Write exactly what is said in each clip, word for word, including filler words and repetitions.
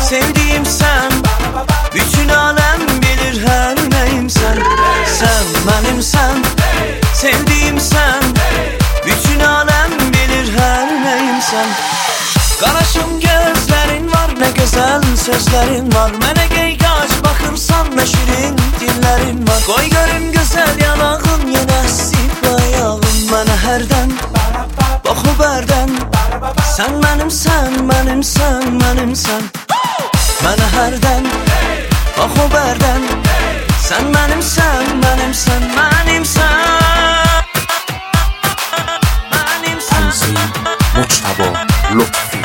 sevdiğim sen. Bütün alem bilir her neyim sen. Sen benim sen, sevdiğim sen. Bütün alem bilir her neyim sen. Qaraşın gözlerin var, ne güzel sözlerin var. Mənə qeyqaç baxırsan, nə şirin dillərin var. Qoy görüm gözəl yanağın, yenə sip ayağın. Mənə hərdən, baxıb hərdən. Sən mənimsən, mənimsən, mənimsən. Mənə hərdən, baxıb hərdən. Sən mənimsən, mənimsən, mənimsən. Hamzi Mujtaba Lutfi.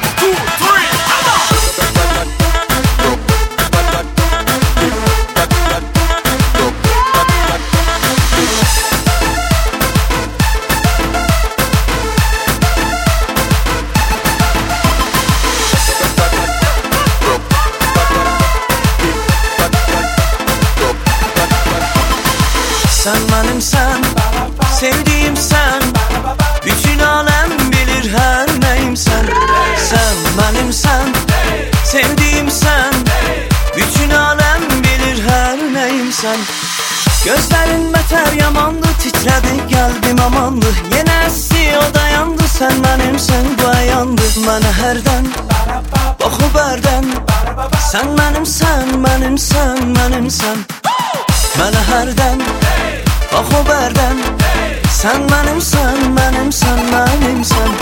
Sen benimsen, sevdiğim sen. Bütün alem bilir her neyim sen. Sen benimsen, sevdiğim sen. Bütün alem bilir her neyim sen. Gözlerin beter yamandı, titredi kalbim amandı. Yine essi o dayandı, sen benimsen bu ayandı. Mənə hərdən, baxıb hərdən. Sen benimsen, benimsen, benimsen. Mənə hərdən, baxıb hərdən. Sen benimsen, benimsen, benimsen.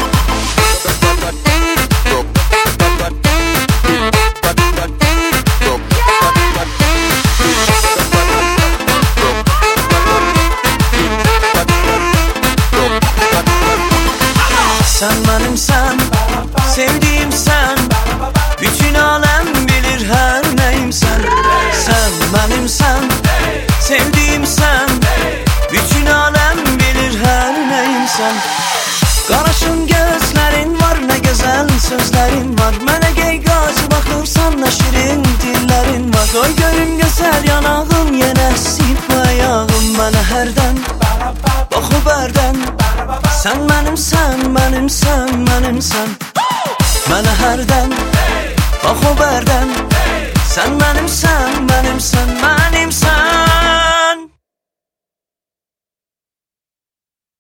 Sen benimsen, sevdiğim sen. Bütün alem bilir her neyim sen. Sen benimsen, sevdiğim sen. Bütün alem bilir her neyim sen. Qaraşın gözlerin var, ne güzel sözlerin var. Mənə qeyqaç baxırsan, nə şirin dillərin var. Qoy görüm gözəl yanağın, yenə sip ayağın. Mənə hərdən, baxıb hərdən. Sen benimsen, benimsen, benimsen. Mənə hərdən, baxıb hərdən. Sen benimsen, benimsen, benimsen.